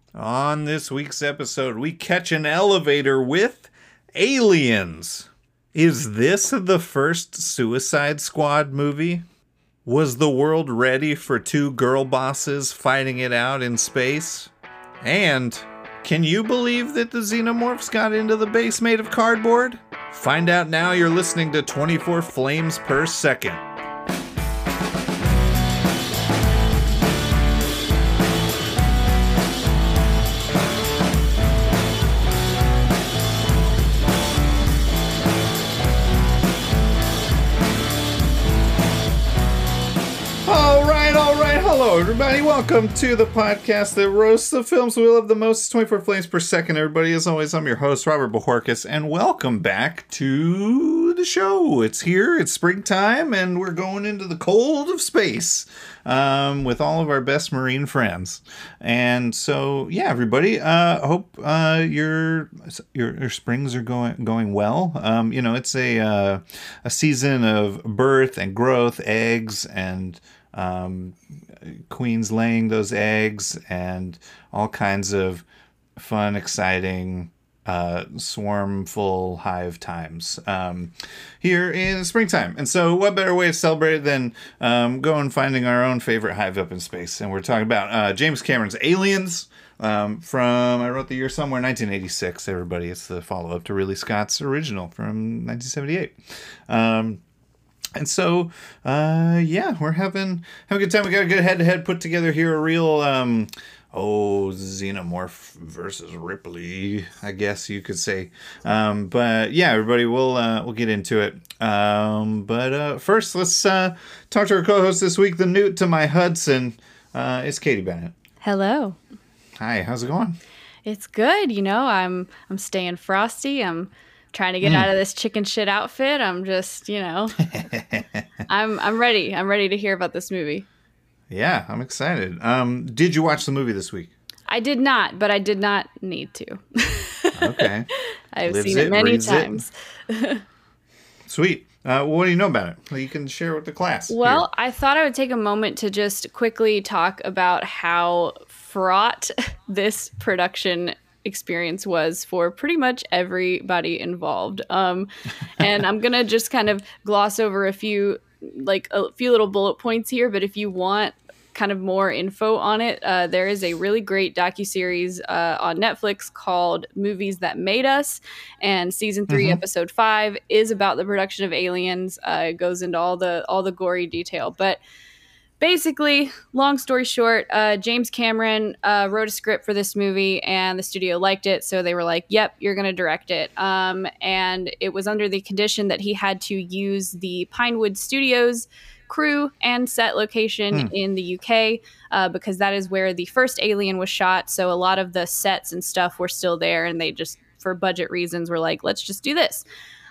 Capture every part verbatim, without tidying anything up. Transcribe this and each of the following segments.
On this week's episode, we catch an elevator with aliens. Is this the first Suicide Squad movie? Was the world ready for two girl bosses fighting it out in space? And can you believe that the Xenomorphs got into the base made of cardboard? Find out now. You're listening to twenty-four Flames Per Second. Hello, everybody. Welcome to the podcast that roasts the films we love the most. twenty-four Flames Per Second, everybody. As always, I'm your host, Robert Bojorquez, and welcome back to the show. It's here, it's springtime, and we're going into the cold of space um, with all of our best marine friends. And so, yeah, everybody, uh, hope uh, your, your your springs are going going well. Um, you know, it's a uh, a season of birth and growth, eggs, and um queens laying those eggs, and all kinds of fun, exciting, uh, swarmful hive times um, here in springtime. And so what better way to celebrate it than um, going finding our own favorite hive up in space. And we're talking about uh, James Cameron's Aliens um, from, I wrote the year somewhere, nineteen eighty-six, everybody. It's the follow-up to Ridley Scott's original from nineteen seventy-eight. Um, And so, uh, yeah, we're having, having a good time. We got a good head-to-head put together here. A real, um, oh, Xenomorph versus Ripley, I guess you could say. Um, but yeah, everybody, we'll uh, we'll get into it. Um, but uh, first, let's uh, talk to our co-host this week. The Newt to my Hudson uh, is Katie Bennett. Hello. Hi. How's it going? It's good. You know, I'm I'm staying frosty. I'm trying to get mm. out of this chicken shit outfit. I'm just, you know, I'm I'm ready. I'm ready to hear about this movie. Yeah, I'm excited. Um, did you watch the movie this week? I did not, but I did not need to. Okay. I've Lives seen it, it many breathes times. It. Sweet. Uh, what do you know about it? Well, you can share with the class. Well, here. I thought I would take a moment to just quickly talk about how fraught this production experience was for pretty much everybody involved. Um, and I'm going to just kind of gloss over a few, like a few little bullet points here. But if you want kind of more info on it, uh, there is a really great docuseries uh, on Netflix called Movies That Made Us. And season three, mm-hmm. episode five is about the production of Aliens. Uh, it goes into all the, all the gory detail, but basically, long story short, uh, James Cameron uh, wrote a script for this movie, and the studio liked it, so they were like, yep, you're going to direct it. Um, and it was under the condition that he had to use the Pinewood Studios crew and set location mm. in the U K, uh, because that is where the first Alien was shot, so a lot of the sets and stuff were still there, and they just, for budget reasons, were like, let's just do this.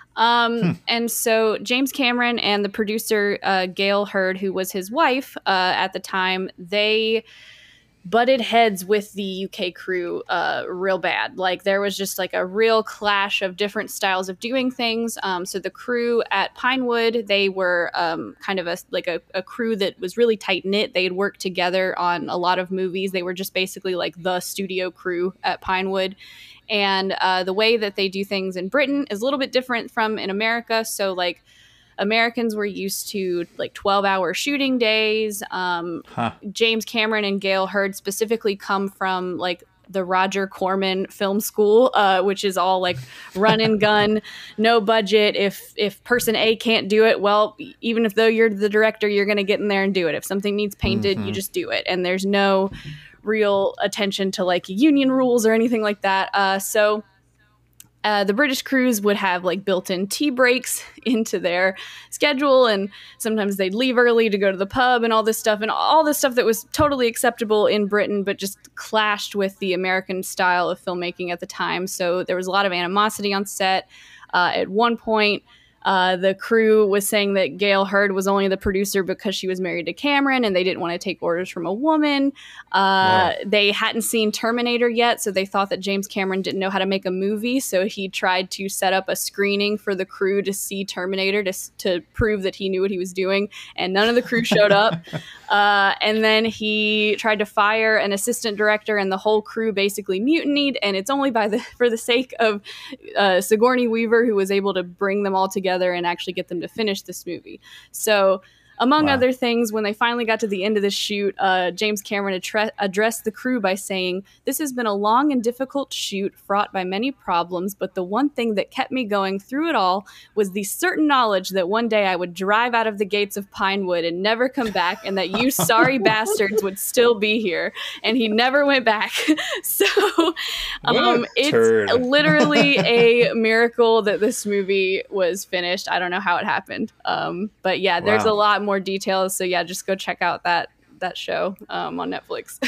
Um, hmm. And so James Cameron and the producer, uh, Gail Hurd, who was his wife uh, at the time, they butted heads with the U K crew uh, real bad. Like, there was just like a real clash of different styles of doing things. Um, so the crew at Pinewood, they were um, kind of a like a, a crew that was really tight knit. They had worked together on a lot of movies. They were just basically like the studio crew at Pinewood. And uh, the way that they do things in Britain is a little bit different from in America. So, like, Americans were used to, like, twelve-hour shooting days. Um, huh. James Cameron and Gail Hurd specifically come from, like, the Roger Corman Film School, uh, which is all, like, run and gun, no budget. If if person A can't do it, well, even if though you're the director, you're going to get in there and do it. If something needs painted, mm-hmm. you just do it. And there's no real attention to like union rules or anything like that. Uh, so uh, the British crews would have like built-in tea breaks into their schedule, and sometimes they'd leave early to go to the pub and all this stuff, and all this stuff that was totally acceptable in Britain, but just clashed with the American style of filmmaking at the time. So there was a lot of animosity on set. Uh, at one point, Uh, the crew was saying that Gail Hurd was only the producer because she was married to Cameron and they didn't want to take orders from a woman. Uh, they hadn't seen Terminator yet, so they thought that James Cameron didn't know how to make a movie, so he tried to set up a screening for the crew to see Terminator to, to prove that he knew what he was doing, and none of the crew showed up. Uh, and then he tried to fire an assistant director, and the whole crew basically mutinied, and it's only by the for the sake of uh, Sigourney Weaver who was able to bring them all together and actually get them to finish this movie. So among Wow. other things, when they finally got to the end of the shoot, uh, James Cameron attre- addressed the crew by saying, "This has been a long and difficult shoot, fraught by many problems, but the one thing that kept me going through it all was the certain knowledge that one day I would drive out of the gates of Pinewood and never come back, and that you sorry bastards would still be here." And he never went back. So um, it's turd. literally a miracle that this movie was finished. I don't know how it happened. Um, but yeah, there's Wow. a lot more details. So yeah, just go check out that that show um, on Netflix.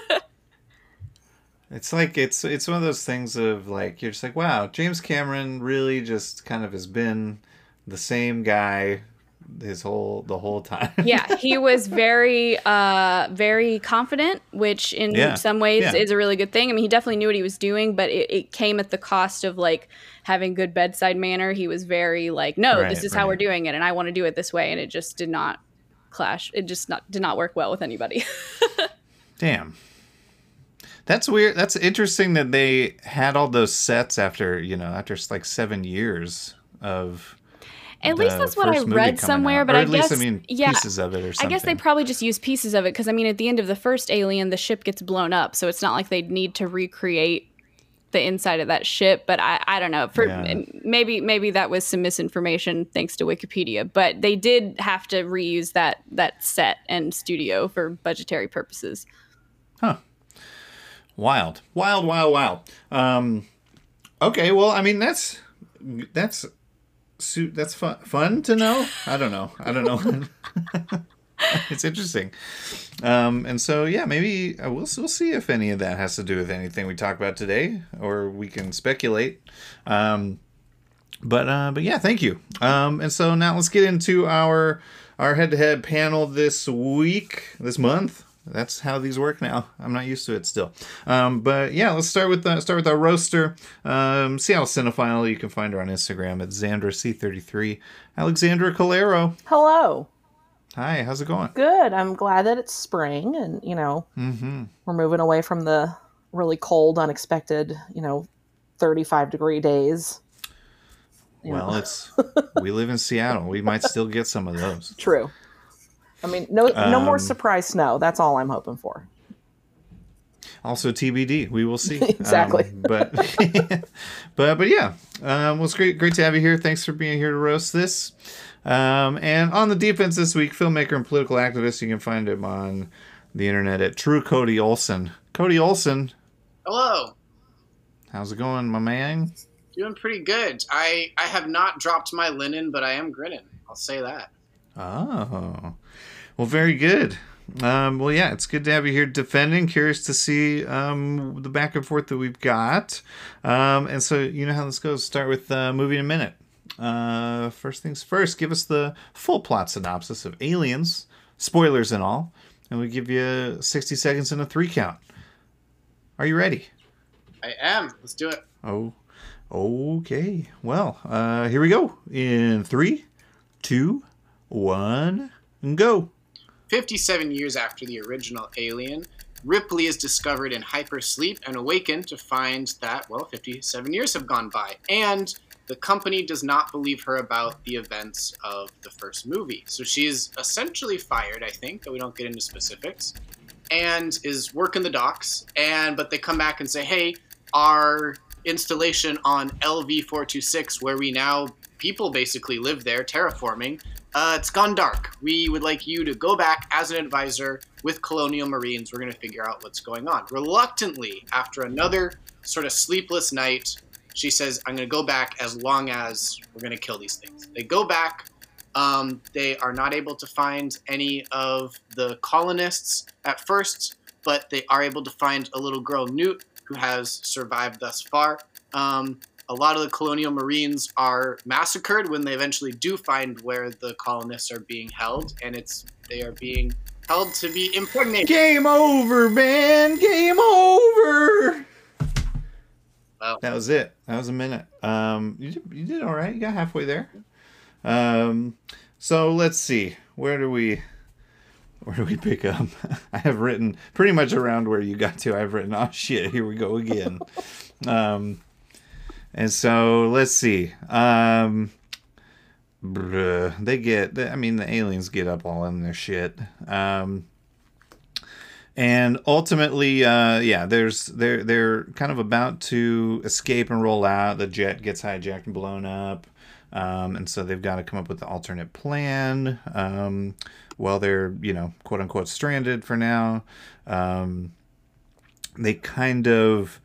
It's like it's it's one of those things of like you're just like, wow, James Cameron really just kind of has been the same guy his whole the whole time. Yeah, he was very uh very confident, which in Yeah. some ways Yeah. is a really good thing. I mean, he definitely knew what he was doing, but it, it came at the cost of like having good bedside manner. He was very like, no, Right, this is how right. we're doing it, and I want to do it this way, and it just did not clash. It just not did not work well with anybody. Damn. That's weird. That's interesting that they had all those sets after, you know, after like seven years of At least the that's what I first movie read coming somewhere, out. but Or I at least, guess I mean, yeah, pieces of it or I something. guess they probably just used pieces of it because I mean, at the end of the first Alien, the ship gets blown up, so it's not like they'd need to recreate the inside of that ship. But I, I don't know. For Yeah. maybe maybe that was some misinformation thanks to Wikipedia. But they did have to reuse that that set and studio for budgetary purposes. Huh. Wild. Wild, wild, wild. Um, okay, well, I mean, that's that's su- that's fun fun to know. I don't know. I don't know. It's interesting. Um, and so, yeah, maybe uh, we'll, we'll see if any of that has to do with anything we talk about today, or we can speculate. Um, but uh, but yeah, thank you. Um, and so now let's get into our our head-to-head panel this week, this month. That's how these work now. I'm not used to it still. Um, but yeah, let's start with uh, start with our roaster, um, Seattle Cinephile. You can find her on Instagram at Xandra C thirty-three. Alexandra Calero. Hello. Hi, how's it going? Good. I'm glad that it's spring and, you know, Mm-hmm. we're moving away from the really cold, unexpected, you know, thirty-five degree days. You Well, know. it's we live in Seattle. We might still get some of those. True. I mean, no no more Um, surprise snow. That's all I'm hoping for. Also T B D. We will see. Exactly. Um, but but but yeah. Um, well, it's great great to have you here. Thanks for being here to roast this. Um, and on the defense this week, filmmaker and political activist. You can find him on the internet at True Cody Olson. Cody Olson, Hello. how's it going, my man? Doing pretty good. I, I have not dropped my linen, but I am grinning. I'll say that. Oh, well, very good. Um, well, yeah, it's good to have you here defending. Curious to see um, the back and forth that we've got. Um, and so, you know how this goes. Start with uh, movie in a minute. Uh, first things first, give us the full plot synopsis of Aliens, spoilers and all, and we give you sixty seconds and a three count. Are you ready? I am. Let's do it. Oh, okay. Well, uh, here we go. In three, two, one, and go. fifty-seven years after the original Alien, Ripley is discovered in hypersleep and awakened to find that, well, fifty-seven years have gone by. And the company does not believe her about the events of the first movie. So she is essentially fired, I think, though we don't get into specifics, and is working the docks. And but they come back and say, hey, our installation on L V four twenty-six, where we now, people basically live there, terraforming, uh, it's gone dark. We would like you to go back as an advisor with Colonial Marines. We're going to figure out what's going on. Reluctantly, after another sort of sleepless night, she says, I'm going to go back as long as we're going to kill these things. They go back. Um, they are not able to find any of the colonists at first, but they are able to find a little girl, Newt, who has survived thus far. Um, a lot of the colonial marines are massacred when they eventually do find where the colonists are being held, and it's they are being held to be impregnated. Game over, man. Game over. Well, that was it. That was a minute. Um, you did, you did all right. You got halfway there. Um, so let's see. Where do we, where do we pick up? I have written pretty much around where you got to. I've written, oh shit, here we go again. um, and so let's see. Um, bruh, they get, I mean, the aliens get up all in their shit. Um, And ultimately, uh, yeah, there's they're they're kind of about to escape and roll out. The jet gets hijacked and blown up, um, and so they've got to come up with the alternate plan. Um, while they're you know quote unquote stranded for now, um, they kind of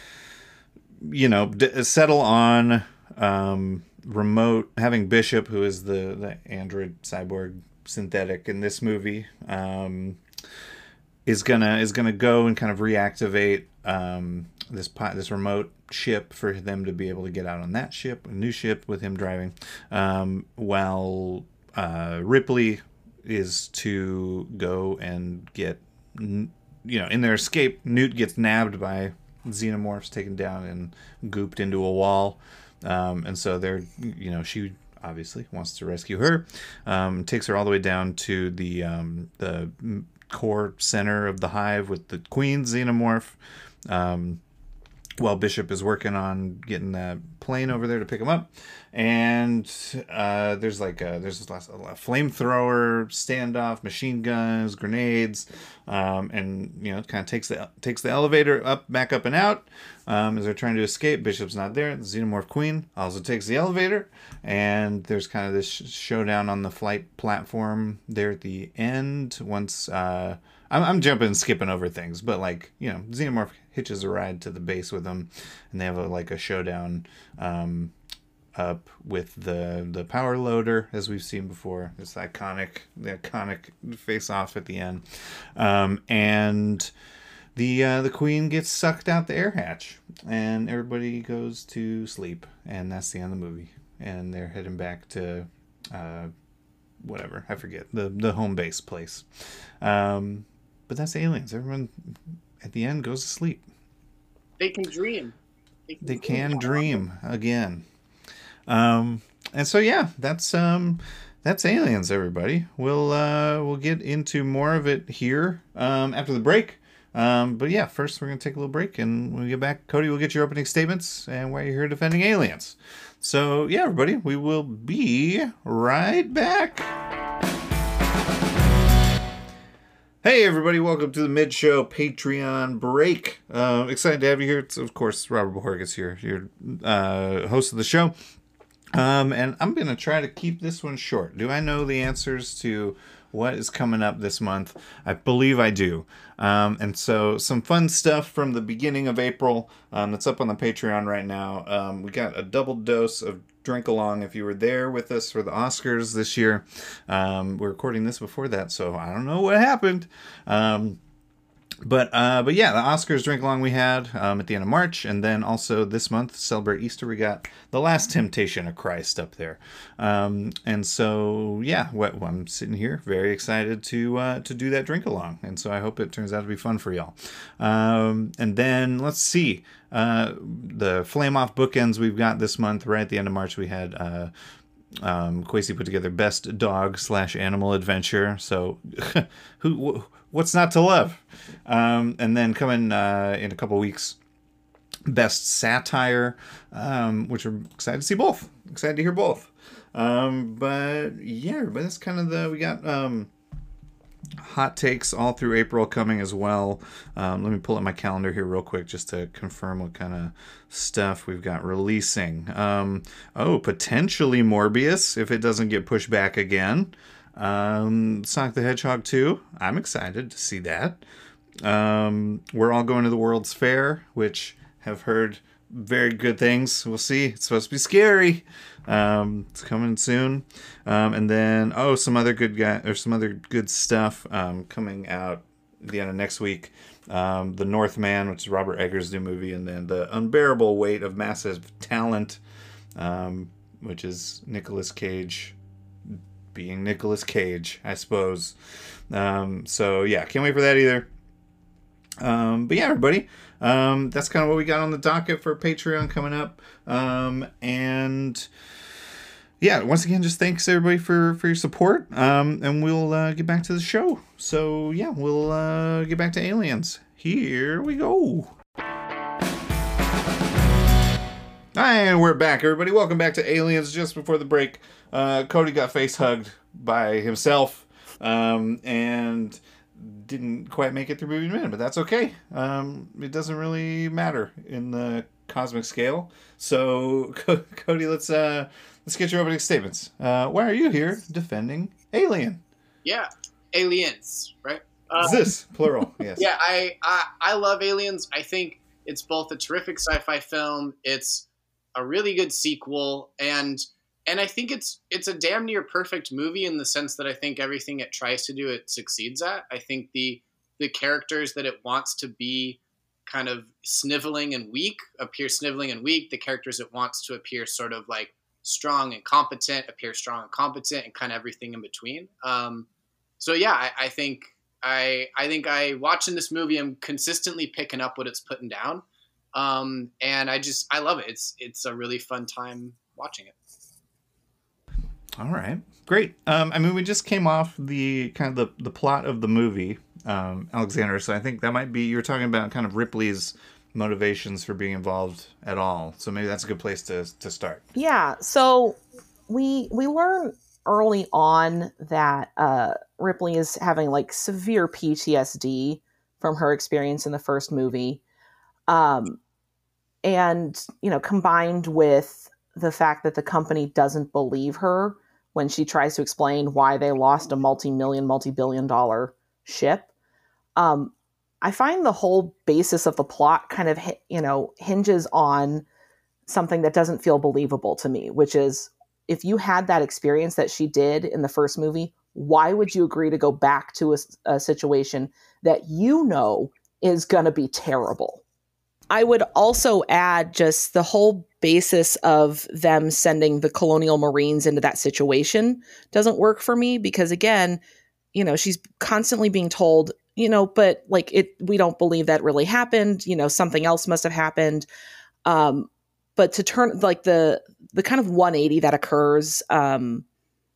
you know d- settle on um, remote having Bishop, who is the the android cyborg synthetic in this movie. Um, is gonna is gonna go and kind of reactivate um, this this remote ship for them to be able to get out on that ship, a new ship with him driving, um, while uh, Ripley is to go and get, you know, in their escape, Newt gets nabbed by xenomorphs, taken down and gooped into a wall, um, and so they're, you know, she obviously wants to rescue her, um, takes her all the way down to the um, the core center of the hive with the queen xenomorph, um, while Bishop is working on getting that plane over there to pick him up. And uh, there's like a, there's a, a flamethrower standoff, machine guns, grenades, um, and you know it kind of takes the takes the elevator up, back up and out um, as they're trying to escape. Bishop's not there. The xenomorph queen also takes the elevator, and there's kind of this sh- showdown on the flight platform there at the end. Once uh, I'm, I'm jumping and skipping over things, but like you know, xenomorph hitches a ride to the base with them, and they have a, like a showdown. Um, up with the the power loader, as we've seen before. This iconic the iconic face off at the end, um, and the uh, the queen gets sucked out the air hatch, and everybody goes to sleep, and that's the end of the movie. And they're heading back to uh, whatever, I forget, the the home base place. Um, but that's Aliens. Everyone at the end goes to sleep. They can dream. They can, they can dream again. Um, and so, yeah, that's, um, that's Aliens, everybody. We'll, uh, we'll get into more of it here, um, after the break. Um, but yeah, first we're going to take a little break, and when we get back, Cody will get your opening statements and why you're here defending Aliens. So yeah, everybody, we will be right back. Hey everybody, welcome to the mid-show Patreon break. Uh, excited to have you here. It's, of course, Robert Bohorquez here, your, uh, host of the show. Um, and I'm going to try to keep this one short. Do I know the answers to what is coming up this month? I believe I do. Um, and so some fun stuff from the beginning of April um, that's up on the Patreon right now. Um, we got a double dose of Drink Along if you were there with us for the Oscars this year. Um, we're recording this before that, so I don't know what happened. Um, But uh, but yeah, the Oscars Drink Along we had um, at the end of March, and then also this month, to celebrate Easter, we got The Last Temptation of Christ up there. Um, and so yeah, what, well, I'm sitting here very excited to uh, to do that Drink Along, and so I hope it turns out to be fun for y'all. Um, and then let's see, uh, the Flame Off bookends we've got this month. Right at the end of March, we had. Uh, Um, Kwesi put together best dog slash animal adventure. So, who, what's not to love? Um, and then coming uh, in a couple weeks, best satire, um, which we're excited to see both. Excited to hear both. Um, but yeah, but that's kind of the we got. Um, hot takes all through April coming as well. Um, let me pull up my calendar here real quick just to confirm what kind of stuff we've got releasing. Um, oh, potentially Morbius if it doesn't get pushed back again. Um, Sonic the Hedgehog two. I'm excited to see that. Um, we're all going to the World's Fair, which have heard very good things. We'll see. It's supposed to be scary. Um, it's coming soon. Um, and then, oh, some other good guy or some other good stuff, um, coming out at the end of next week. um, The Northman, which is Robert Eggers' new movie, and then The Unbearable Weight of Massive Talent, um, which is Nicolas Cage being Nicolas Cage, I suppose. Um, so yeah, can't wait for that either. Um, but yeah, everybody, um, that's kind of what we got on the docket for Patreon coming up. Um, and yeah, once again, just thanks everybody for, for your support. Um, and we'll uh, get back to the show. So yeah, we'll uh, get back to Aliens. Here we go. And we're back, everybody. Welcome back to Aliens. Just before the break, uh, Cody got face hugged by himself, um, and didn't quite make it through movie minute, but that's okay. Um, it doesn't really matter in the cosmic scale. So, Co- Cody, let's uh, let's get your opening statements. Uh, why are you here defending Alien? Yeah, Aliens, right? Uh, Is this plural? Yes. Yeah, I, I I love Aliens. I think it's both a terrific sci-fi film. It's a really good sequel, and and I think it's it's a damn near perfect movie in the sense that I think everything it tries to do, it succeeds at. I think the the characters that it wants to be kind of sniveling and weak appear sniveling and weak. The characters it wants to appear sort of like strong and competent appear strong and competent, and kind of everything in between. Um, so yeah, I, I think I I think I watching this movie, I'm consistently picking up what it's putting down. Um, and I just, I love it. It's, it's a really fun time watching it. All right, great. Um, I mean, we just came off the kind of the, the plot of the movie, um, Alexander. So I think that might be, you were talking about kind of Ripley's motivations for being involved at all. So maybe that's a good place to, to start. Yeah. So we, we learn early on that, uh, Ripley is having like severe P T S D from her experience in the first movie. Um, And, you know, combined with the fact that the company doesn't believe her when she tries to explain why they lost a multi-million, multi-billion dollar ship. Um, I find the whole basis of the plot kind of, you know, hinges on something that doesn't feel believable to me, which is if you had that experience that she did in the first movie, why would you agree to go back to a, a situation that you know is going to be terrible? I would also add just the whole basis of them sending the Colonial Marines into that situation doesn't work for me because, again, you know, she's constantly being told, you know, but like it, we don't believe that really happened. You know, something else must have happened. Um, but to turn like the the kind of one eighty that occurs um,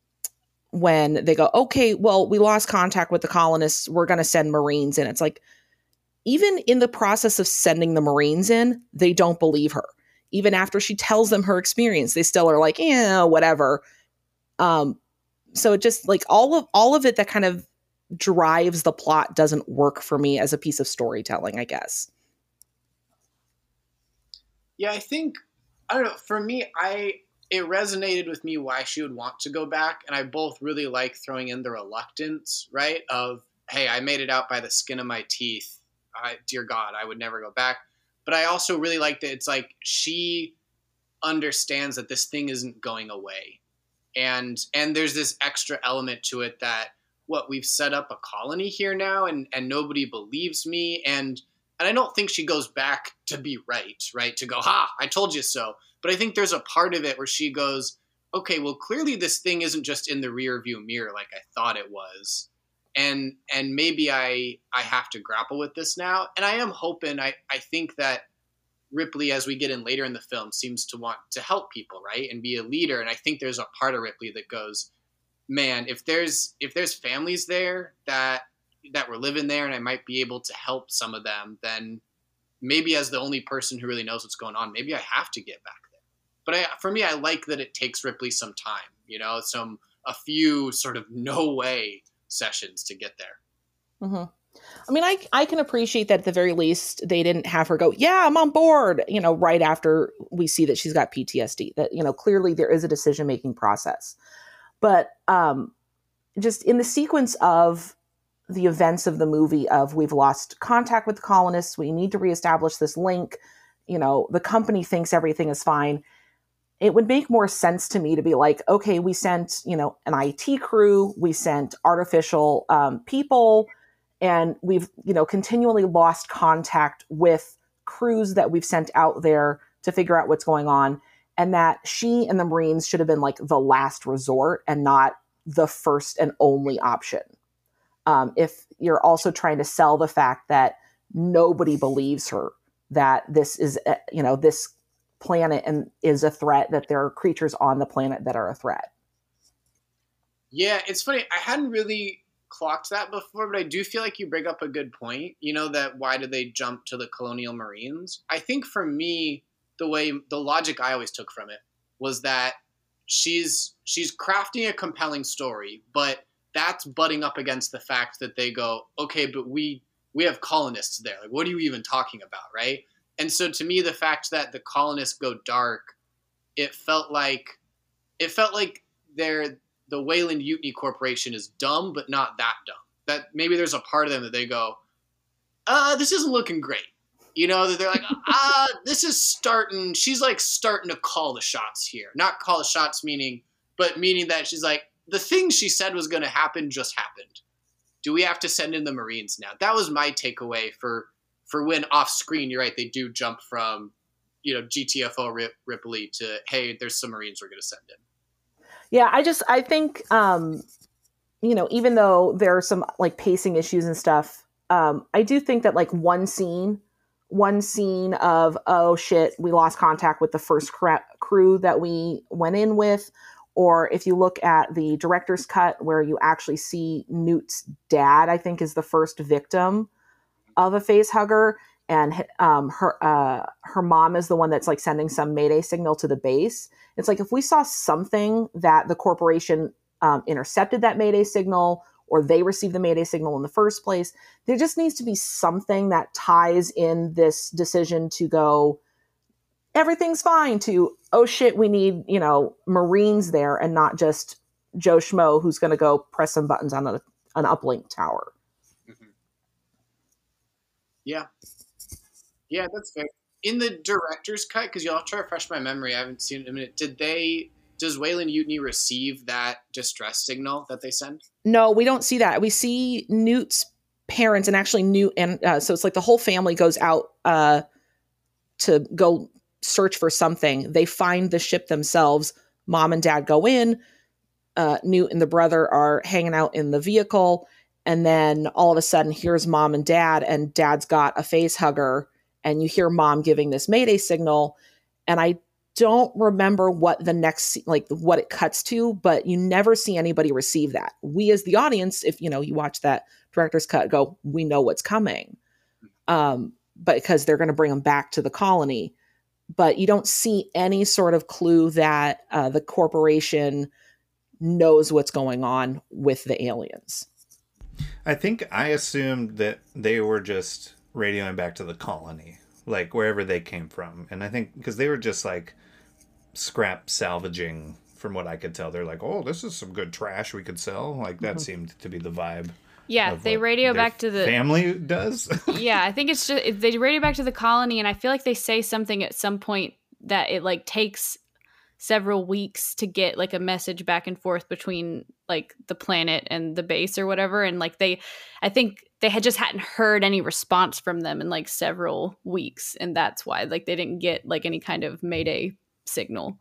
when they go, okay, well, we lost contact with the colonists. We're going to send Marines in. It's like, even in the process of sending the Marines in, they don't believe her. Even after she tells them her experience, they still are like, yeah, whatever. Um, so it just like all of all of it that kind of drives the plot doesn't work for me as a piece of storytelling, I guess. Yeah, I think, I don't know, for me, I it resonated with me why she would want to go back. And I both really like throwing in the reluctance, right? Of, hey, I made it out by the skin of my teeth. I, dear God, I would never go back. But I also really like that it's like she understands that this thing isn't going away. And and there's this extra element to it that, what, we've set up a colony here now and, and nobody believes me. And and I don't think she goes back to be right, right? To go, ha, I told you so. But I think there's a part of it where she goes, okay, well, clearly this thing isn't just in the rear view mirror like I thought it was. And and maybe I I have to grapple with this now. And I am hoping, I, I think that Ripley, as we get in later in the film, seems to want to help people, right? And be a leader. And I think there's a part of Ripley that goes, man, if there's if there's families there that that were living there and I might be able to help some of them, then maybe as the only person who really knows what's going on, maybe I have to get back there. But I, for me, I like that it takes Ripley some time, you know, some a few sort of no way sessions to get there. Mm-hmm. I mean, I I can appreciate that at the very least they didn't have her go, yeah, I'm on board, you know, right after we see that she's got P T S D, that, you know, clearly there is a decision-making process. But um, just in the sequence of the events of the movie of we've lost contact with the colonists, we need to reestablish this link, you know, the company thinks everything is fine. It would make more sense to me to be like, okay, we sent, you know, an I T crew, we sent artificial um, people, And we've, you know, continually lost contact with crews that we've sent out there to figure out what's going on. And that she and the Marines should have been like the last resort and not the first and only option. Um, if you're also trying to sell the fact that nobody believes her, that this is, a, you know, this planet and is a threat, that there are creatures on the planet that are a threat. Yeah, it's funny. I hadn't really clocked that before, but I do feel like you bring up a good point. You know, that why did they jump to the Colonial Marines? I think for me, the way the logic I always took from it was that she's she's crafting a compelling story, but that's butting up against the fact that they go, okay, but we we have colonists there. Like, what are you even talking about, right? And so to me, the fact that the colonists go dark, it felt like it felt like they're the Wayland Utini Corporation is dumb, but not that dumb. That maybe there's a part of them that they go, uh, this isn't looking great. You know, that they're like, ah, this is starting, she's like starting to call the shots here. Not call the shots meaning, but meaning that she's like, the thing she said was going to happen just happened. Do we have to send in the Marines now? That was my takeaway for, for when off screen, you're right, they do jump from, you know, G T F O Rip, Ripley to, hey, there's some Marines we're going to send in. Yeah, I just, I think, um, you know, even though there are some like pacing issues and stuff, um, I do think that like one scene, one scene of, oh shit, we lost contact with the first cra- crew that we went in with. Or if you look at the director's cut where you actually see Newt's dad, I think is the first victim of a face hugger. And um, her uh, her mom is the one that's like sending some Mayday signal to the base. It's like if we saw something that the corporation um, intercepted that Mayday signal, or they received the Mayday signal in the first place, there just needs to be something that ties in this decision to go, everything's fine, to, oh shit, we need, you know, Marines there, and not just Joe Schmo who's going to go press some buttons on a, an uplink tower. Mm-hmm. Yeah. Yeah, that's fair. In the director's cut, because you'll have to refresh my memory, I haven't seen it in a minute. Did they, does Wayland Utini receive that distress signal that they send? No, we don't see that. We see Newt's parents, and actually Newt, and uh, so it's like the whole family goes out uh, to go search for something. They find the ship themselves. Mom and dad go in. Uh, Newt and the brother are hanging out in the vehicle. And then all of a sudden, here's mom and dad, and dad's got a face hugger. And you hear mom giving this Mayday signal. And I don't remember what the next, like what it cuts to, but you never see anybody receive that. We as the audience, if you know, you watch that director's cut, go, we know what's coming. Um, but because they're going to bring them back to the colony. But you don't see any sort of clue that uh, the corporation knows what's going on with the aliens. I think I assumed that they were just radioing back to the colony, like wherever they came from. And I think because they were just like scrap salvaging, from what I could tell. They're like, oh, this is some good trash we could sell. Like that mm-hmm. seemed to be the vibe. Yeah, they radio back to the family does. Yeah, I think it's just they radio back to the colony, and I feel like they say something at some point that it like takes several weeks to get like a message back and forth between like the planet and the base or whatever, and like they I think they had just hadn't heard any response from them in like several weeks, and that's why like they didn't get like any kind of Mayday signal.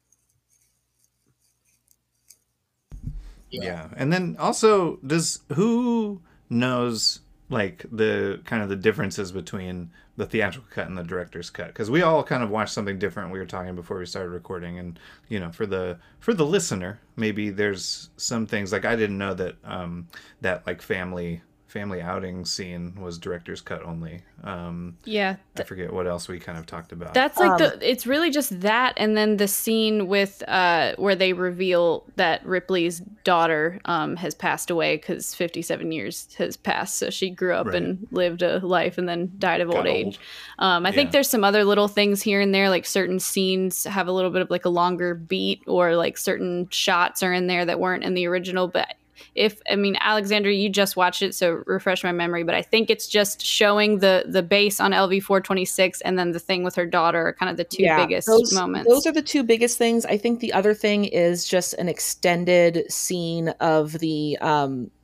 Yeah. yeah. And then also, does who knows like the kind of the differences between the theatrical cut and the director's cut? Because we all kind of watched something different. We were talking before we started recording, and you know, for the for the listener, maybe there's some things like I didn't know that um, that like family family outing scene was director's cut only. Um, yeah, th- I forget what else we kind of talked about. That's like um, the. It's really just that, and then the scene with uh, where they reveal that Ripley's daughter um, has passed away because fifty-seven years has passed. So she grew up right. and lived a life, and then died of Got old age. Old. Um, I yeah. think there's some other little things here and there, like certain scenes have a little bit of like a longer beat, or like certain shots are in there that weren't in the original, but. If I mean, Alexandra, you just watched it, so refresh my memory. But I think it's just showing the the base on L V four twenty-six, and then the thing with her daughter are kind of the two yeah, biggest those, moments. Those are the two biggest things. I think the other thing is just an extended scene of the um,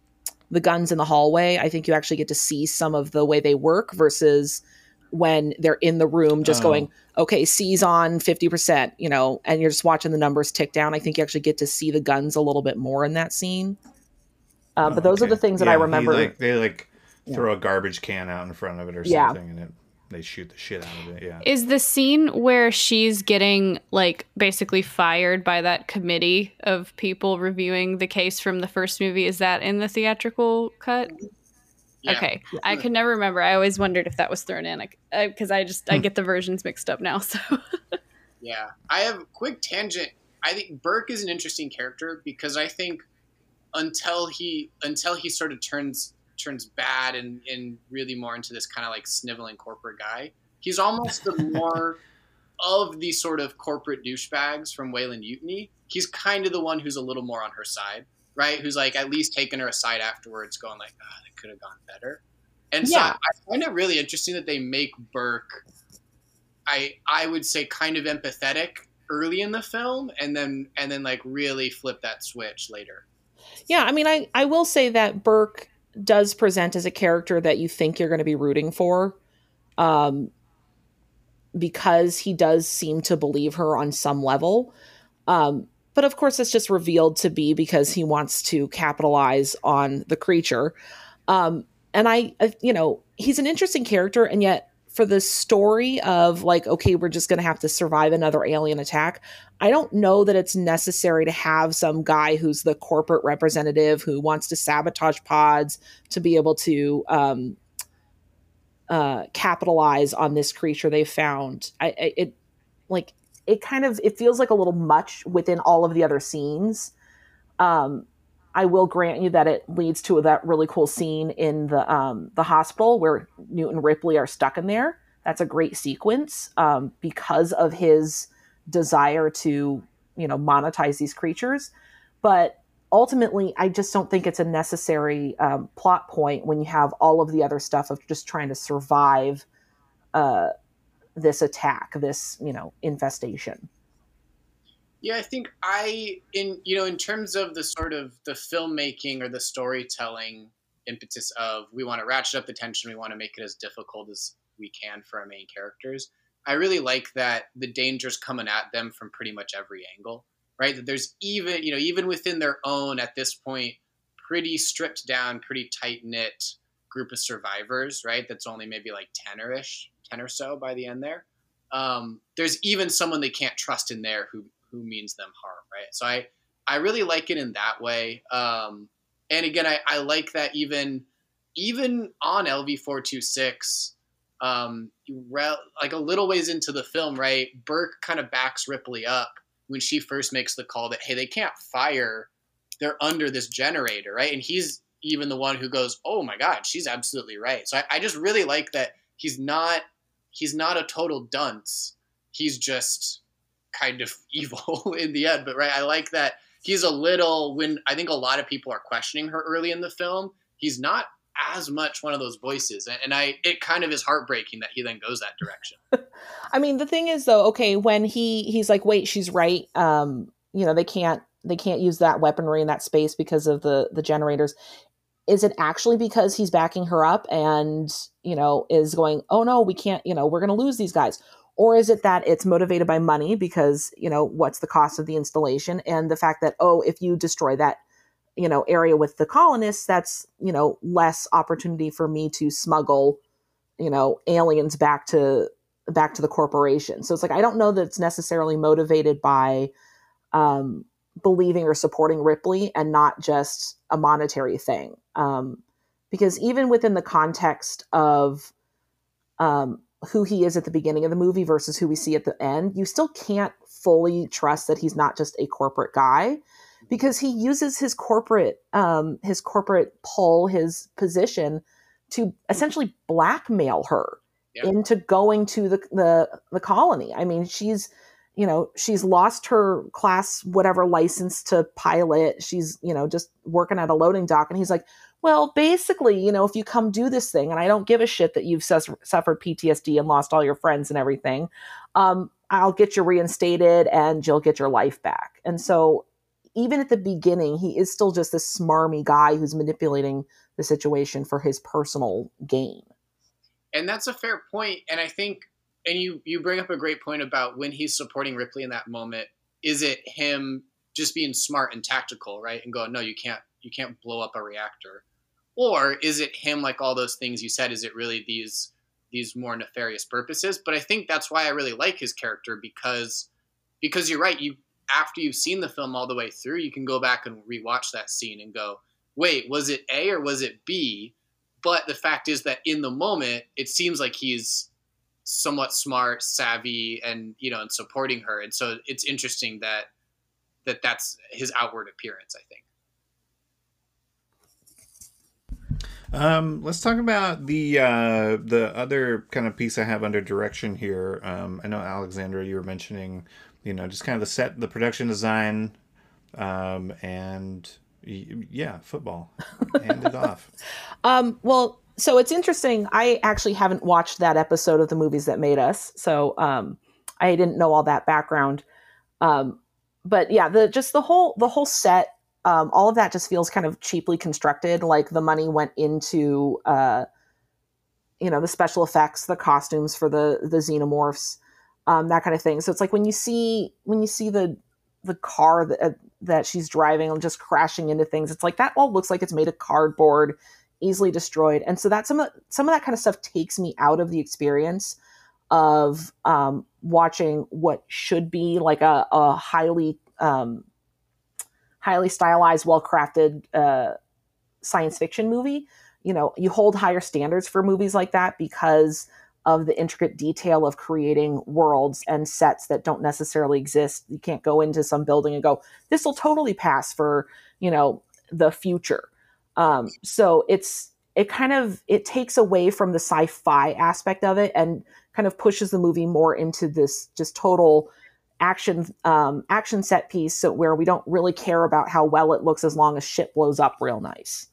the guns in the hallway. I think you actually get to see some of the way they work versus when they're in the room just Oh. going, okay, C's on fifty percent, you know, and you're just watching the numbers tick down. I think you actually get to see the guns a little bit more in that scene. Um, but those Okay. are the things that Yeah, I he, remember. like, they like Yeah. throw a garbage can out in front of it or Yeah. something, and it, they shoot the shit out of it. Yeah. Is the scene where she's getting like basically fired by that committee of people reviewing the case from the first movie, is that in the theatrical cut? Yeah. Okay. I could never remember. I always wondered if that was thrown in because I, I just I get the versions mixed up now. So Yeah. I have a quick tangent. I think Burke is an interesting character because I think until he until he sort of turns turns bad and, and really more into this kind of like sniveling corporate guy, he's almost the more of the sort of corporate douchebags from Wayland Utini. He's kind of the one who's a little more on her side, right? Who's like at least taking her aside afterwards going like, ah, that could have gone better. And so Yeah. I find it really interesting that they make Burke, I I would say kind of empathetic early in the film and then and then like really flip that switch later. Yeah, I mean, I, I will say that Burke does present as a character that you think you're going to be rooting for, um, because he does seem to believe her on some level. Um, but of course, it's just revealed to be because he wants to capitalize on the creature. Um, and I, I, you know, he's an interesting character, and yet for the story of like, okay, we're just going to have to survive another alien attack, I don't know that it's necessary to have some guy who's the corporate representative who wants to sabotage pods to be able to um, uh, capitalize on this creature they found. I, I it like it kind of it feels like a little much within all of the other scenes. Um, I will grant you that it leads to that really cool scene in the um, the hospital where Newt and Ripley are stuck in there. That's a great sequence um, because of his desire to, you know, monetize these creatures. But ultimately, I just don't think it's a necessary um, plot point when you have all of the other stuff of just trying to survive uh, this attack, this, you know, infestation. Yeah, I think I, in you know, in terms of the sort of the filmmaking or the storytelling impetus of we want to ratchet up the tension, we want to make it as difficult as we can for our main characters. I really like that the danger's coming at them from pretty much every angle, right? That there's even, you know, even within their own, at this point, pretty stripped down, pretty tight-knit group of survivors, right? That's only maybe like ten or-ish, ten or so by the end there. Um, there's even someone they can't trust in there who who means them harm, right? So I, I really like it in that way. Um, and again, I, I like that even, even on L V four twenty-six, um, you re- like a little ways into the film, right? Burke kind of backs Ripley up when she first makes the call that, hey, they can't fire. They're under this generator, right? And he's even the one who goes, oh my God, she's absolutely right. So I, I just really like that he's not, he's not a total dunce. He's just kind of evil in the end, but right. I like that he's a little, when I think a lot of people are questioning her early in the film, he's not as much one of those voices. And I, it kind of is heartbreaking that he then goes that direction. I mean, the thing is though, okay, when he, he's like, wait, she's right. Um, you know, they can't, they can't use that weaponry in that space because of the, the generators. Is it actually because he's backing her up and, you know, is going, oh no, we can't, you know, we're going to lose these guys? Or is it that it's motivated by money because, you know, what's the cost of the installation and the fact that, oh, if you destroy that, you know, area with the colonists, that's, you know, less opportunity for me to smuggle, you know, aliens back to back to the corporation. So it's like, I don't know that it's necessarily motivated by um, believing or supporting Ripley and not just a monetary thing. Um, because even within the context of um, who he is at the beginning of the movie versus who we see at the end, you still can't fully trust that he's not just a corporate guy, because he uses his corporate, um, his corporate pull, his position to essentially blackmail her Yeah. into going to the, the, the colony. I mean, she's, you know, she's lost her class, whatever license to pilot. She's, you know, just working at a loading dock. And he's like, well, basically, you know, if you come do this thing, and I don't give a shit that you've sus- suffered P T S D and lost all your friends and everything, um, I'll get you reinstated and you'll get your life back. And so even at the beginning, he is still just this smarmy guy who's manipulating the situation for his personal gain. And that's a fair point. And I think, and you, you bring up a great point about when he's supporting Ripley in that moment, is it him just being smart and tactical, right? And going, no, you can't, you can't blow up a reactor. Or is it him, like all those things you said, is it really these, these more nefarious purposes? But I think that's why I really like his character, because, because you're right. You, after you've seen the film all the way through, you can go back and rewatch that scene and go, wait, was it A or was it B? But the fact is that in the moment, it seems like he's somewhat smart, savvy, and, you know, and supporting her. And so it's interesting that, that that's his outward appearance, I think. Um, let's talk about the uh, the other kind of piece I have under direction here. Um, I know, Alexandra, you were mentioning, you know, just kind of the set, the production design, um, and yeah, football. Hand it off. Um, well, so it's interesting. I actually haven't watched that episode of The Movies That Made Us, so um, I didn't know all that background. Um, but yeah, the just the whole the whole set, um, all of that just feels kind of cheaply constructed. Like the money went into, uh, you know, the special effects, the costumes for the the xenomorphs, um, that kind of thing. So it's like when you see when you see the the car that uh, that she's driving and just crashing into things, it's like that all looks like it's made of cardboard, easily destroyed. And so that some of some of that kind of stuff takes me out of the experience of um, watching what should be like a, a highly um, highly stylized, well-crafted uh, science fiction movie. You know, you hold higher standards for movies like that because of the intricate detail of creating worlds and sets that don't necessarily exist. You can't go into some building and go, this will totally pass for, you know, the future. Um, so it's, it kind of, it takes away from the sci-fi aspect of it and kind of pushes the movie more into this just total action, um, action set piece. So where we don't really care about how well it looks as long as shit blows up real nice.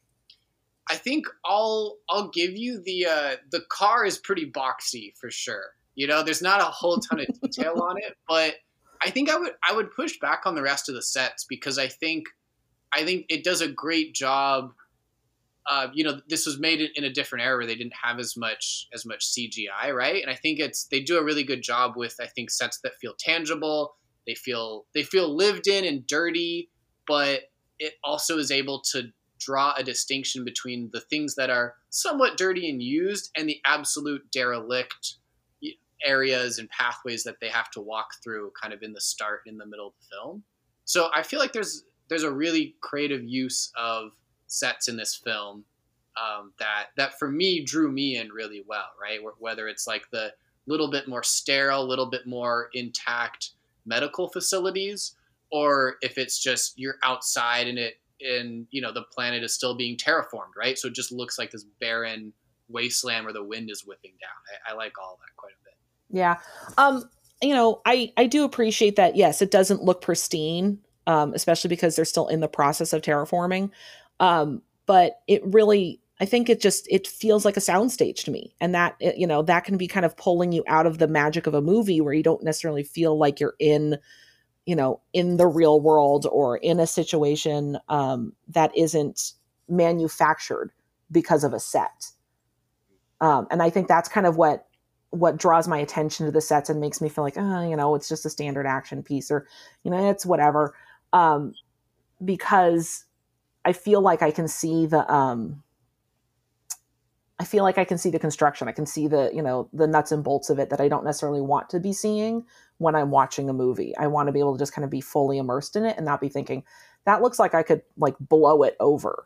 I think I'll I'll give you the uh, the car is pretty boxy for sure. You know, there's not a whole ton of detail on it, but I think I would I would push back on the rest of the sets because I think I think it does a great job. Uh, you know, this was made in a different era where they didn't have as much as much C G I, right? And I think it's they do a really good job with I think sets that feel tangible. They feel they feel lived in and dirty, but it also is able to draw a distinction between the things that are somewhat dirty and used and the absolute derelict areas and pathways that they have to walk through kind of in the start, in the middle of the film. So I feel like there's, there's a really creative use of sets in this film um, that, that for me drew me in really well, right? Whether it's like the little bit more sterile, little bit more intact medical facilities, or if it's just you're outside and it, and you know the planet is still being terraformed, right? So it just looks like this barren wasteland where the wind is whipping down. I, I like all that quite a bit. Yeah, um, you know, I I do appreciate that. Yes, it doesn't look pristine, um, especially because they're still in the process of terraforming. Um, but it really, I think it just it feels like a soundstage to me, and that it, you know that can be kind of pulling you out of the magic of a movie where you don't necessarily feel like you're in. you know, in the real world or in a situation um, that isn't manufactured because of a set. Um, and I think that's kind of what, what draws my attention to the sets and makes me feel like, oh, you know, it's just a standard action piece or, you know, it's whatever. Um, because I feel like I can see the, um, I feel like I can see the construction. I can see the, you know, the nuts and bolts of it that I don't necessarily want to be seeing when I'm watching a movie. I want to be able to just kind of be fully immersed in it and not be thinking, that looks like I could like blow it over.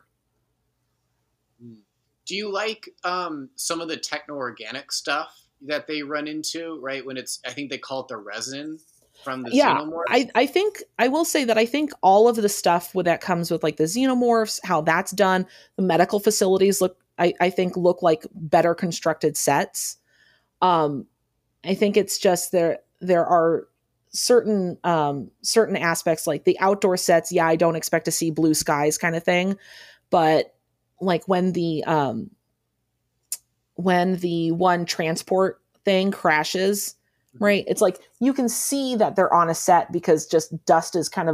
Do you like um, some of the techno-organic stuff that they run into, right? When it's, I think they call it the resin from the yeah, xenomorphs? I, I think, I will say that I think all of the stuff with that comes with like the xenomorphs, how that's done, the medical facilities look, I, I think look like better constructed sets. Um, I think it's just there, there are certain, um, certain aspects like the outdoor sets. Yeah. I don't expect to see blue skies kind of thing, but like when the, um, when the one transport thing crashes, right. It's like, you can see that they're on a set because just dust is kind of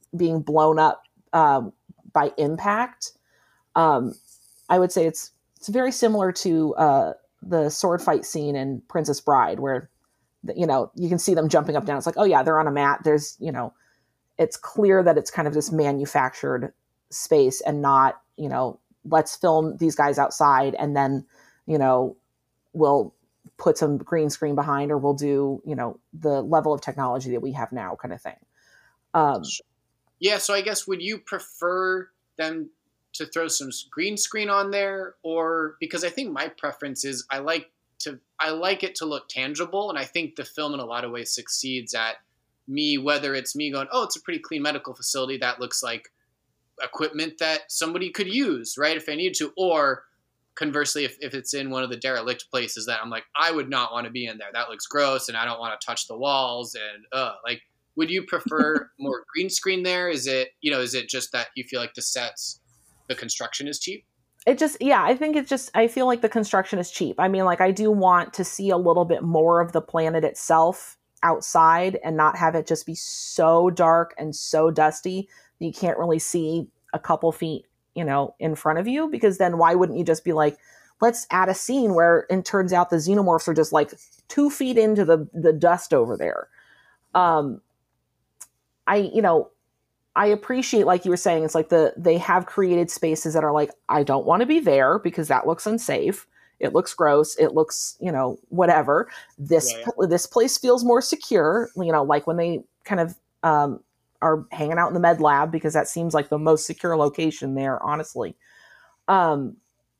being blown up um, by impact. Um, I would say it's it's very similar to uh, the sword fight scene in Princess Bride, where you know you can see them jumping up and down. It's like, oh yeah, they're on a mat. There's you know, it's clear that it's kind of this manufactured space and not you know, let's film these guys outside and then you know we'll put some green screen behind, or we'll do you know the level of technology that we have now, kind of thing. Um, yeah. So I guess would you prefer them to throw some green screen on there, or because I think my preference is I like to I like it to look tangible, and I think the film in a lot of ways succeeds at me, whether it's me going, oh, it's a pretty clean medical facility that looks like equipment that somebody could use, right, if they needed to, or conversely, if, if it's in one of the derelict places that I'm like, I would not want to be in there. That looks gross, and I don't want to touch the walls, and uh, like, would you prefer more green screen there? Is it you know is it just that you feel like the sets, the construction is cheap? It just, yeah, I think it's just, I feel like the construction is cheap. I mean, like, I do want to see a little bit more of the planet itself outside and not have it just be so dark and so dusty that you can't really see a couple feet, you know, in front of you. Because then why wouldn't you just be like, let's add a scene where it turns out the xenomorphs are just like two feet into the, the dust over there. Um, I, you know, I appreciate, like you were saying, it's like the they have created spaces that are like, I don't want to be there because that looks unsafe. It looks gross. It looks, you know, whatever. This Yeah, yeah. this place feels more secure, you know, like when they kind of um, are hanging out in the med lab, because that seems like the most secure location there, honestly. Um,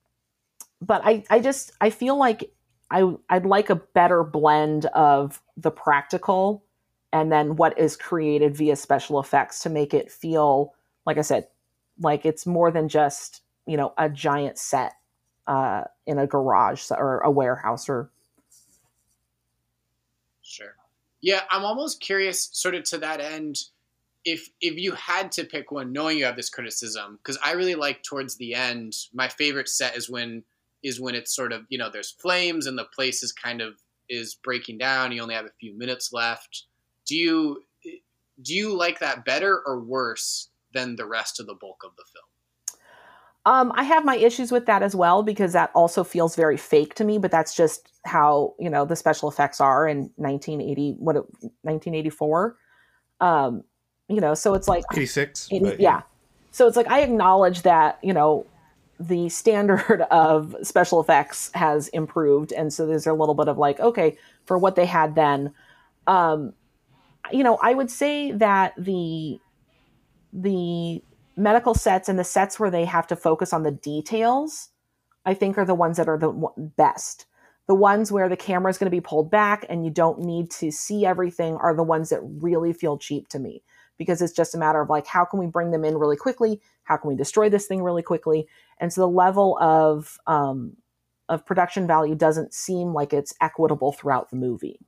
but I, I just, I feel like I, I'd like a better blend of the practical and then what is created via special effects to make it feel, like I said, like it's more than just, you know, a giant set uh, in a garage or a warehouse or. Sure. Yeah, I'm almost curious, sort of to that end, if if you had to pick one, knowing you have this criticism, because I really like towards the end, my favorite set is when is when it's sort of, you know, there's flames and the place is kind of is breaking down. You only have a few minutes left. Do you do you like that better or worse than the rest of the bulk of the film? Um, I have my issues with that as well, because that also feels very fake to me, but that's just how, you know, the special effects are in nineteen eighty, what, nineteen eighty-four. Um, you know, so it's like eighty-six. eighty, But, yeah. So it's like, I acknowledge that, you know, the standard of special effects has improved. And so there's a little bit of like, okay, for what they had then, um, you know, I would say that the, the medical sets and the sets where they have to focus on the details, I think are the ones that are the best. The ones where the camera is going to be pulled back and you don't need to see everything are the ones that really feel cheap to me, because it's just a matter of like, how can we bring them in really quickly? How can we destroy this thing really quickly? And so the level of, um, of production value doesn't seem like it's equitable throughout the movie.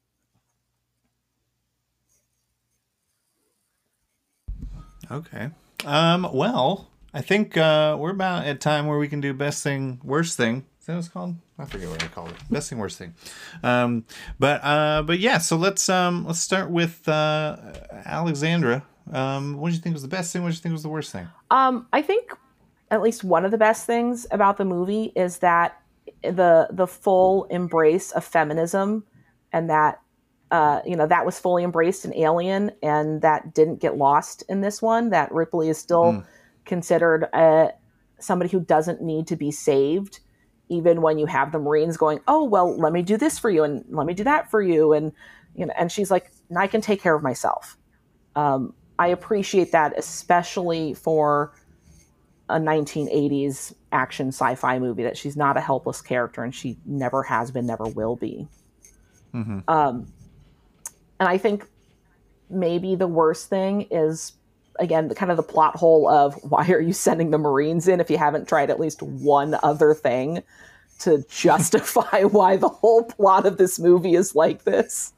Okay. Um, well, I think uh, we're about at time where we can do best thing, worst thing. Is that what it's called? I forget what I called it. Best thing, worst thing. Um, but uh, but yeah. So let's um, let's start with uh, Alexandra. Um, what did you think was the best thing? What did you think was the worst thing? Um, I think at least one of the best things about the movie is that the the full embrace of feminism, and that uh, you know that was fully embraced in Alien, and that didn't get lost in this one. That Ripley is still mm. considered uh, somebody who doesn't need to be saved, even when you have the Marines going, "Oh well, let me do this for you, and let me do that for you," and you know, and she's like, "I can take care of myself." Um, I appreciate that, especially for a nineteen eighties action sci-fi movie, that she's not a helpless character, and she never has been, never will be. Mm-hmm. Um, and I think maybe the worst thing is, again, the, kind of the plot hole of why are you sending the Marines in if you haven't tried at least one other thing to justify why the whole plot of this movie is like this.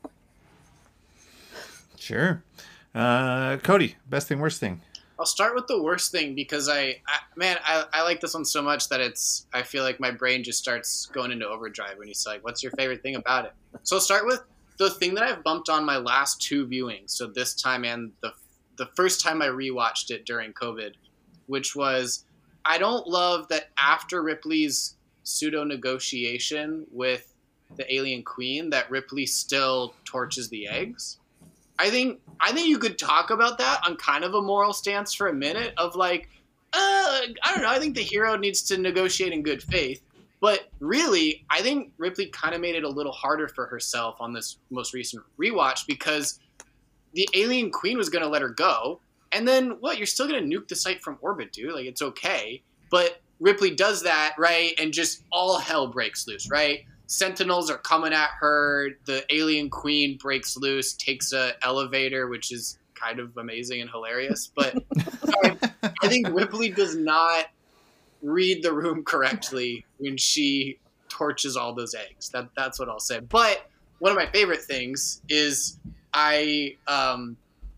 Sure. Uh, Cody, best thing, worst thing. I'll start with the worst thing because I, I man, I, I like this one so much that it's, I feel like my brain just starts going into overdrive when he's like, what's your favorite thing about it? So I'll start with the thing that I've bumped on my last two viewings. So this time and the the first time I rewatched it during COVID, which was I don't love that after Ripley's pseudo negotiation with the alien queen that Ripley still torches the eggs. I think I think you could talk about that on kind of a moral stance for a minute of like, uh, I don't know. I think the hero needs to negotiate in good faith. But really, I think Ripley kind of made it a little harder for herself on this most recent rewatch because the alien queen was going to let her go. And then, what? You're still going to nuke the site from orbit, dude. Like, it's okay. But Ripley does that, right? And just all hell breaks loose, right? Sentinels are coming at her. The alien queen breaks loose, takes a elevator, which is kind of amazing and hilarious. But I, I think Ripley does not read the room correctly when she torches all those eggs. That that's what I'll say. But one of my favorite things is I um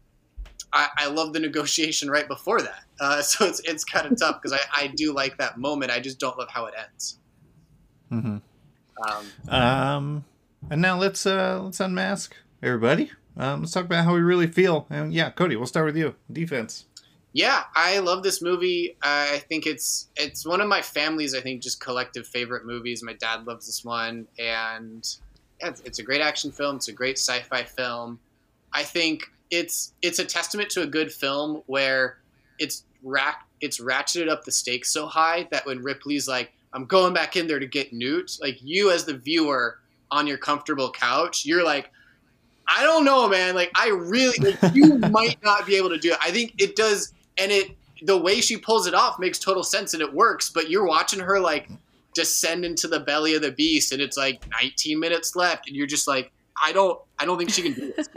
I, I love the negotiation right before that. Uh, so it's it's kind of tough because I, I do like that moment. I just don't love how it ends. Mm-hmm. Um, Um, and now let's uh let's unmask everybody. Um, let's talk about how we really feel. And yeah, Cody, we'll start with you. Defense. Yeah, I love this movie. I think it's it's one of my family's, I think, just collective favorite movies. My dad loves this one, and yeah, it's, it's a great action film. It's a great sci-fi film. I think it's it's a testament to a good film where it's rack it's ratcheted up the stakes so high that when Ripley's like, I'm going back in there to get Newt, like you as the viewer on your comfortable couch, you're like, I don't know, man. Like I really, like, you might not be able to do it. I think it does. And it, the way she pulls it off makes total sense and it works, but you're watching her like descend into the belly of the beast and it's like nineteen minutes left and you're just like, I don't, I don't think she can do this.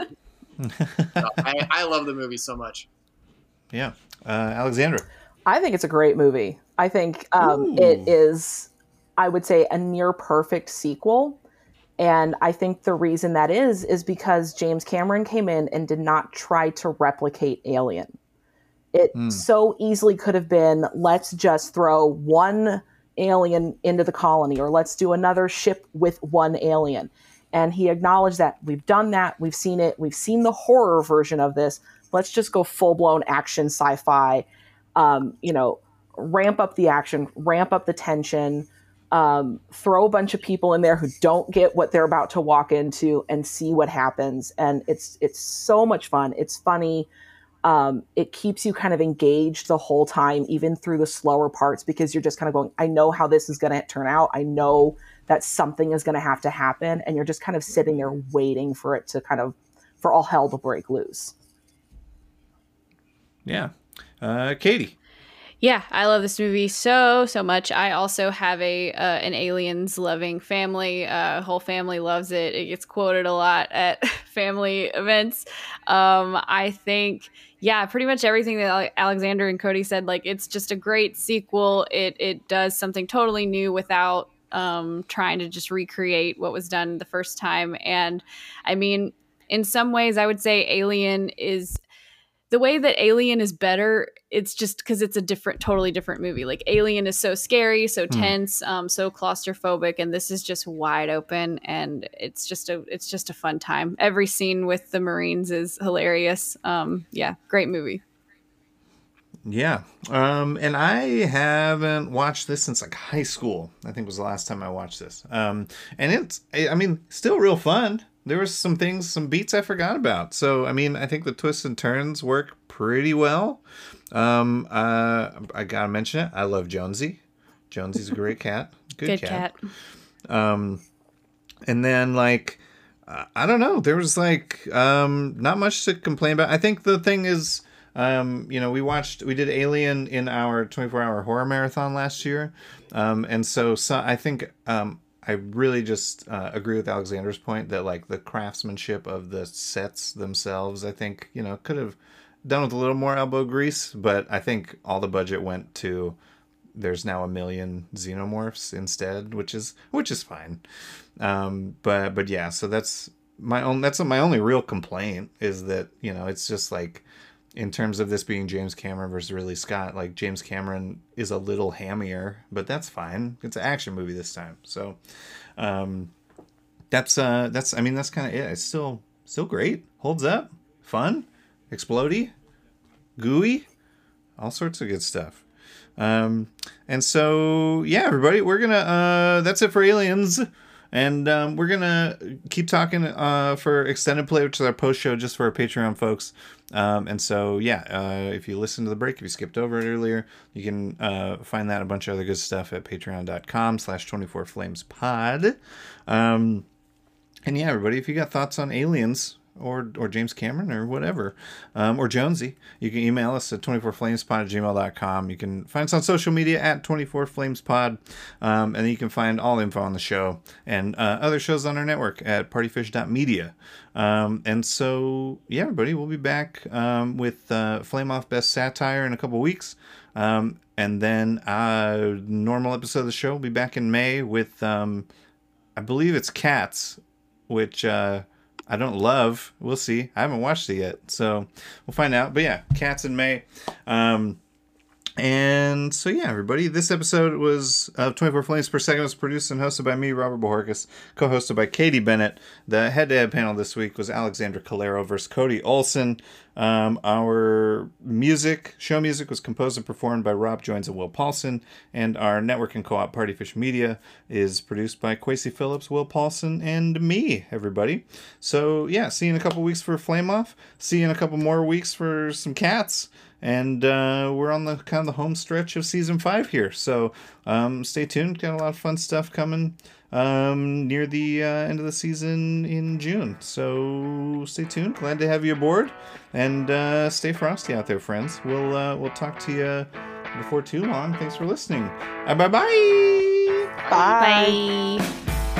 So I, I love the movie so much. Yeah. Uh, Alexandra. I think it's a great movie. I think um, it is, I would say, a near perfect sequel. And I think the reason that is, is because James Cameron came in and did not try to replicate Alien. It mm. so easily could have been, let's just throw one alien into the colony, or let's do another ship with one alien. And he acknowledged that we've done that. We've seen it. We've seen the horror version of this. Let's just go full blown action sci-fi, um, you know, ramp up the action, ramp up the tension, um, throw a bunch of people in there who don't get what they're about to walk into and see what happens. And it's, it's so much fun. It's funny. Um, it keeps you kind of engaged the whole time, even through the slower parts, because you're just kind of going, I know how this is going to turn out. I know that something is going to have to happen. And you're just kind of sitting there waiting for it to kind of, for all hell to break loose. Yeah. Uh, Katie. Yeah, I love this movie so, so much. I also have a uh, an Aliens loving family. Uh, whole family loves it. It gets quoted a lot at family events. Um, I think, yeah, pretty much everything that Alexander and Cody said, like, it's just a great sequel. It it does something totally new without um, trying to just recreate what was done the first time. And I mean, in some ways, I would say Alien is... The way that Alien is better, it's just because it's a different, totally different movie. Like Alien is so scary, so tense, mm. um, so claustrophobic, and this is just wide open, and it's just a, it's just a fun time. Every scene with the Marines is hilarious. Um, yeah, great movie. Yeah, um, and I haven't watched this since like high school. I think was the last time I watched this. Um, and it's, I mean, still real fun. There was some things, some beats I forgot about. So, I mean, I think the twists and turns work pretty well. Um, uh, I gotta mention it. I love Jonesy. Jonesy's a great cat. Good, Good cat. cat. Um, and then like, uh, I don't know. There was like um, not much to complain about. I think the thing is, um, you know, we watched, we did Alien in our twenty-four hour horror marathon last year. Um, and so, so I think, um, I really just uh, agree with Alexander's point that like the craftsmanship of the sets themselves, I think, you know, could have done with a little more elbow grease, but I think all the budget went to there's now a million xenomorphs instead, which is which is fine. Um, but but yeah, so that's my own that's my only real complaint is that, you know, it's just like in terms of this being James Cameron versus Ridley Scott, like James Cameron is a little hammier, but that's fine. It's an action movie this time. So um, that's, uh, that's, I mean, that's kind of it. It's still, still great. Holds up. Fun. Explodey. gooey, all sorts of good stuff. Um, and so, yeah, everybody, we're gonna, uh, that's it for Aliens. And um, we're going to keep talking uh, for Extended Play, which is our post show just for our Patreon folks. Um, and so, yeah, uh, if you listened to the break, if you skipped over it earlier, you can uh, find that and a bunch of other good stuff at patreon.com slash 24flamespod. Um, and yeah, everybody, if you got thoughts on Aliens or or James Cameron or whatever, um, or Jonesy, you can email us at twenty-four flamespod at gmail dot com. You can find us on social media at twenty-four flamespod, um, and then you can find all info on the show and uh, other shows on our network at partyfish dot media. Um, and so, yeah, everybody, we'll be back um, with uh, Flame Off Best Satire in a couple weeks. Um, and then uh, normal episode of the show will be back in May with, um, I believe it's Cats, which... Uh, I don't love. We'll see. I haven't watched it yet, so we'll find out. But yeah, Cats in May. Um, and so yeah, everybody, this episode was of twenty-four Flames Per Second was produced and hosted by me, Robert Bojorquez, co-hosted by Katie Bennett. The head-to-head panel this week was Alexandra Calero versus Cody Olson. Um, our music, show music, was composed and performed by Rob Joins and Will Paulson, and our network and co-op Partyfish Media is produced by Quasi Phillips, Will Paulson, and me, everybody. So yeah, see you in a couple weeks for Flame Off. See you in a couple more weeks for some Cats. And uh, we're on the kind of the home stretch of season five here. So um, stay tuned. Got a lot of fun stuff coming um, near the uh, end of the season in June. So stay tuned. Glad to have you aboard. And uh, stay frosty out there, friends. We'll uh, we'll talk to you before too long. Thanks for listening. Uh, bye-bye. Bye. Bye.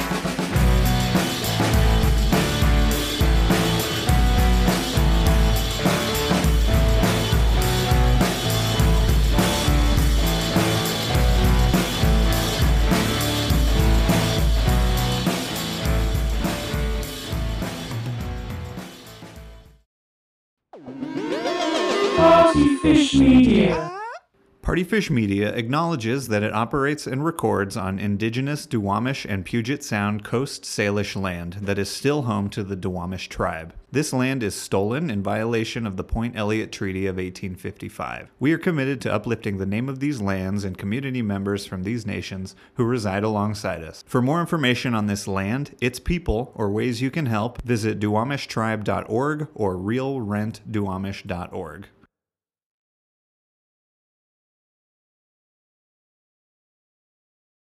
Partyfish Media. Partyfish Media acknowledges that it operates and records on indigenous Duwamish and Puget Sound Coast Salish land that is still home to the Duwamish tribe. This land is stolen in violation of the Point Elliott Treaty of eighteen fifty-five. We are committed to uplifting the name of these lands and community members from these nations who reside alongside us. For more information on this land, its people, or ways you can help, visit duwamish tribe dot org or real rent duwamish dot org.